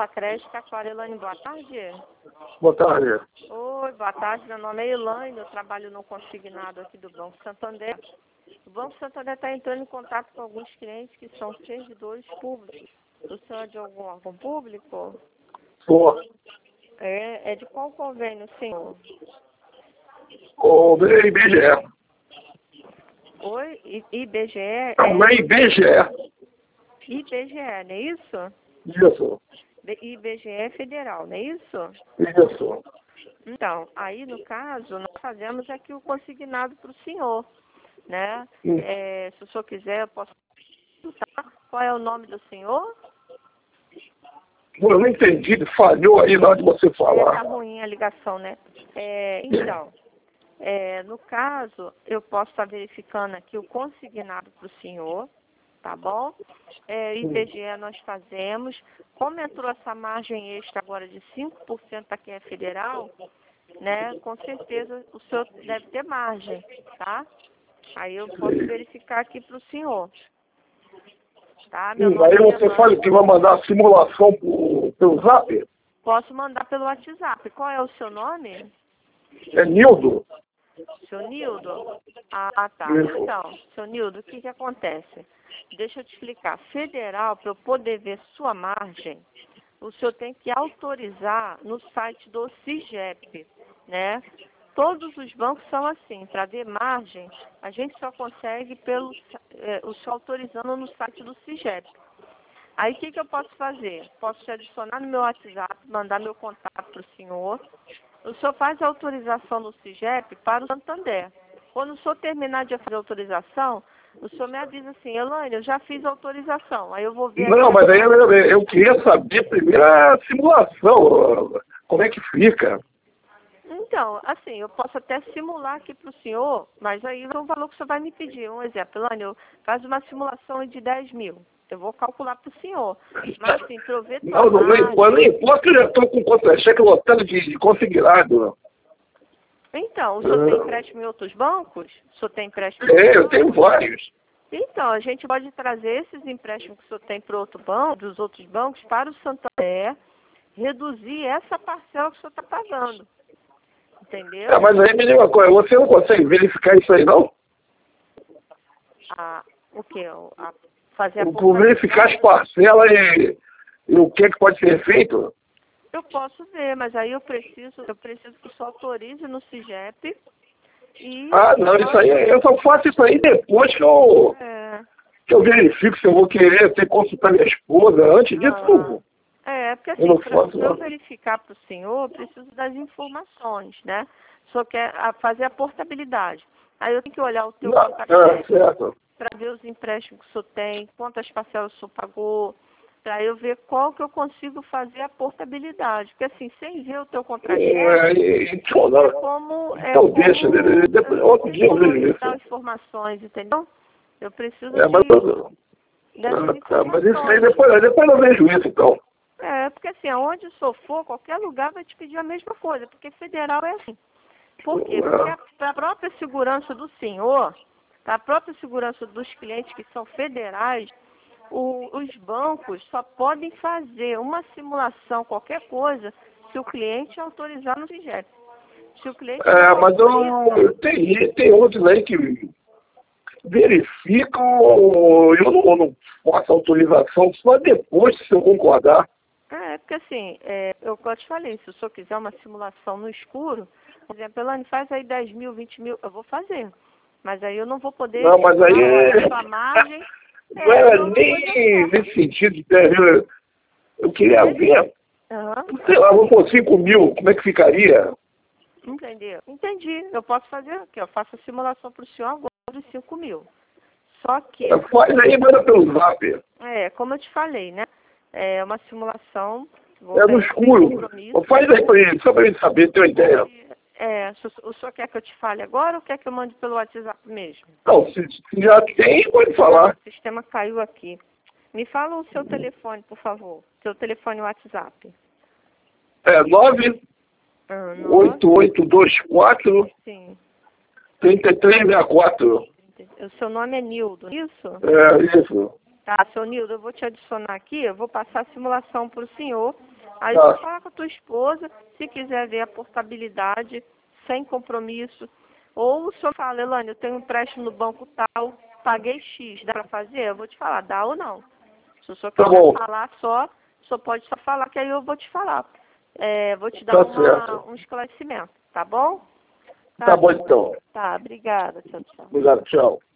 Sacreste, Aquarelane, boa tarde. Boa tarde. Oi, boa tarde, meu nome é Elaine, eu trabalho no consignado aqui do Banco Santander. O Banco Santander está entrando em contato com alguns clientes que são servidores públicos. O senhor é de algum órgão público? Sou. É de qual convênio, senhor? O IBGE. Oi, IBGE? Não é IBGE. IBGE, não é isso? Isso. IBGE federal, não é isso? Isso. Então, aí no caso, nós fazemos aqui o consignado para o senhor, né? Se o senhor quiser, eu posso perguntar qual é o nome do senhor? Eu não entendi, falhou aí na hora de você Tá falar. ruim a ligação, né? Então, no caso, eu posso estar verificando aqui o consignado para o senhor, tá bom? IBGE nós fazemos. Como entrou essa margem extra agora de 5% para quem é federal, né? Com certeza o senhor deve ter margem, tá? Aí eu posso verificar aqui para o senhor. Tá? Meu nome Aí é você Elaine. fala que vai mandar a simulação pelo Zap? Posso mandar pelo WhatsApp. Qual é o seu nome? É Nildo? Seu Nildo? Ah, tá. Isso. Então, seu Nildo, o que acontece? Deixa eu te explicar. Federal, para eu poder ver sua margem, o senhor tem que autorizar no site do CIGEP, né? Todos os bancos são assim. Para ver margem, a gente só consegue o senhor autorizando no site do CIGEP. Aí o que eu posso fazer? Posso te adicionar no meu WhatsApp, mandar meu contato para o senhor. O senhor faz a autorização no CIGEP para o Santander. Quando o senhor terminar de fazer a autorização, o senhor me avisa assim, Elaine, eu já fiz a autorização. Aí eu vou ver... Não, mas aí eu queria saber primeiro a simulação. Como é que fica? Então, assim, eu posso até simular aqui para o senhor, mas aí é um valor que o senhor vai me pedir. Um exemplo, Elaine, faz uma simulação de 10 mil. Eu vou calcular para o senhor. Mas, assim, para eu ver tua Não importa que eu já estou com contra-cheque lotado de consignado. Então, o senhor tem empréstimo em outros bancos? O senhor tem empréstimo em Eu tenho vários. Então, a gente pode trazer esses empréstimos que o senhor tem para outro banco, dos outros bancos, para o Santander, reduzir essa parcela que o senhor está pagando. Entendeu? Mas aí me diga uma coisa, você não consegue verificar isso aí, não? O quê? Fazer a Verificar as parcelas e o que pode ser feito? Eu posso ver, mas aí eu preciso que o senhor autorize no CIGEP e... Não, isso aí, eu só faço isso aí depois que eu verifico se eu vou querer ter consultar minha esposa. Antes disso, não vou. Porque assim, para eu verificar para o senhor, eu preciso das informações, né? O senhor quer fazer a portabilidade. Aí eu tenho que olhar o teu certo. para ver os empréstimos que o senhor tem, quantas parcelas o senhor pagou, para eu ver qual que eu consigo fazer a portabilidade. Porque assim, sem ver o teu contra-cheque, então deixa, outro dia eu vejo isso. dar informações, entendeu? Eu preciso mas isso aí depois eu vejo isso, então. Porque assim, aonde o senhor for, qualquer lugar vai te pedir a mesma coisa, porque federal é assim. Por quê? Porque para a própria segurança do senhor, para a própria segurança dos clientes que são federais, os bancos só podem fazer uma simulação, qualquer coisa, se o cliente autorizar no CIGEP. Se o cliente mas tem outros aí que verificam, eu não faço autorização, só depois se eu concordar. Porque assim, eu te falei, se o senhor quiser uma simulação no escuro, por exemplo, Elaine, faz aí 10 mil, 20 mil, eu vou fazer. Mas aí eu não vou poder... Não, mas aí... a margem... Não era nem nesse sentido, eu queria ver, sei lá, vamos pôr 5 mil, como é que ficaria? Entendeu? Entendi. Eu posso fazer aqui, eu faço a simulação para o senhor agora de 5 mil. Só que... Faz aí, manda pelo Zap. Como eu te falei, né? É uma simulação... no escuro. Faz aí para ele, só para ele saber, ter uma ideia. O senhor quer que eu te fale agora ou quer que eu mande pelo WhatsApp mesmo? Não, se já tem, pode falar. O sistema caiu aqui. Me fala o seu telefone, por favor. Seu telefone WhatsApp. 98824 Sim. 3364. O seu nome é Nildo, isso? Isso. Tá, seu Nildo, eu vou te adicionar aqui, eu vou passar a simulação para o senhor Aí você fala com a tua esposa, se quiser ver a portabilidade, sem compromisso. Ou o senhor fala, Elane, eu tenho um empréstimo no banco tal, paguei X, dá para fazer? Eu vou te falar, dá ou não. Se o senhor quiser falar só, o senhor pode só falar, que aí eu vou te falar. Vou te dar um esclarecimento, tá bom? Tá bom, então. Tá, obrigada. Tchau, tchau. Obrigado, tchau.